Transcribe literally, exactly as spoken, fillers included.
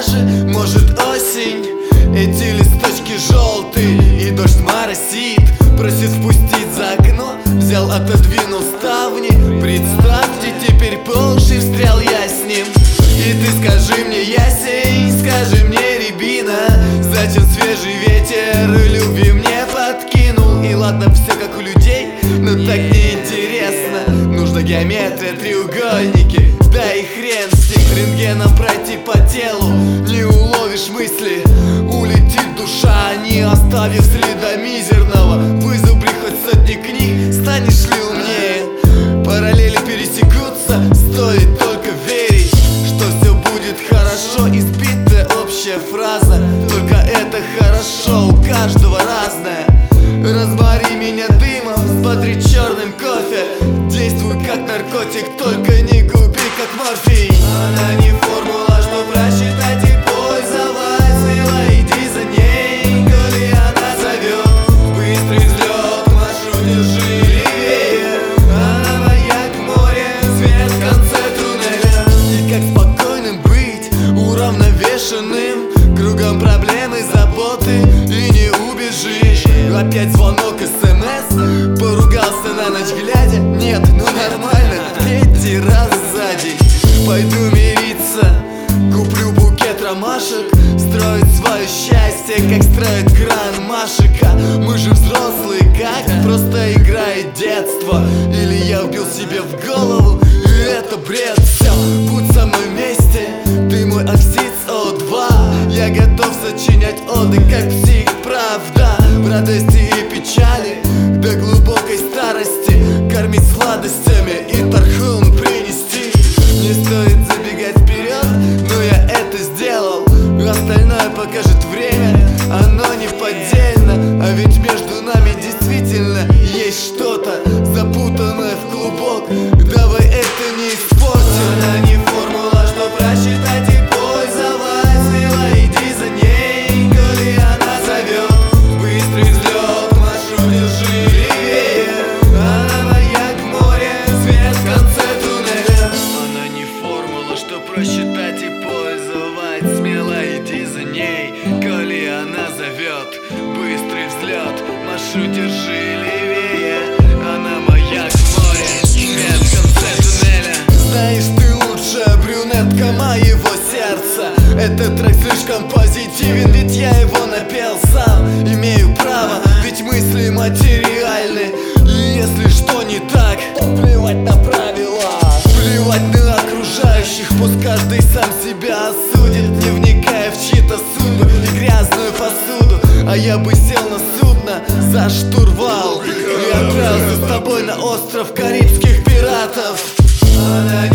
пляже. Может, осень, эти листочки желтые, и дождь моросит, просит впустить за окно. Взял, отодвинул ставни. Представьте, теперь по уши встрял я с ним. И ты скажи мне, ясень, скажи мне, рябина, зачем свежий ветер любви мне подкинул? И ладно, все как у людей, но так неинтересно. Нужна геометрия, треугольники, да и хрен с ним. Рентгеном пройти по телу, не уловишь мысли. Улетит душа, не оставив следа мизерного. Вызубри хоть сотни книг, станешь ли умнее? Параллели пересекутся, стоит только верить, что все будет хорошо. Избитая общая фраза, только это хорошо у каждого разное. Разбори меня дымом, смотри черным кофе. Действуй как наркотик, только не губи как морфий. Она не формула, что просчитать и пользовать. Смело иди за ней, коли она зовет. Быстрый взлет, маршрут держи левее. Она маяк в море, свет в конце туннеля. И как спокойным быть, уравновешенным. Кругом проблемы, заботы, и не убежишь. Опять звонок, смс, поругался на ночь глядя. Нет, ну нормально, третий раз сзади. Пойду мириться, куплю букет ромашек. Строить свое счастье, как строит кран Машика. Мы же взрослые, как просто играет детство. Или я вбил себе в голову, и это бред. Все, будь со мной вместе, ты мой оксид О два. Я готов сочинять оды, как псих, правда. В радости и печали, до глубокой старости. Кормить сладостями и тархун принести. Не стоит забегать вперед, но я это сделал. Остальное покажет время, оно не поддельно. А ведь между нами действительно есть что-то, запутанное в клубок. Давай это не испортим. Она не формула, что просчитать и пользовать. Смело иди за ней, коли она зовет. Быстрый взлет, маршрут держи левее. Она маяк в море, свет в конце туннеля. Она не формула, что просчитать и пользовать. Смело иди за ней, коли она зовет. Быстрый взлет, маршрут держи левее. Она маяк в море, свет в конце туннеля. Знаешь, ты лучшая брюнетка моего сердца. Этот трек слишком позитивен, ведь я его напел сам. Имею право, ведь мысли материальны. И если что не так, то плевать на правила, плевать на окружающих. Пусть каждый сам себя осудит, не вникая в чьи-то судьбы и грязную посуду. А я бы сел на судно за штурвал и отправился с тобой на остров карибских пиратов. Она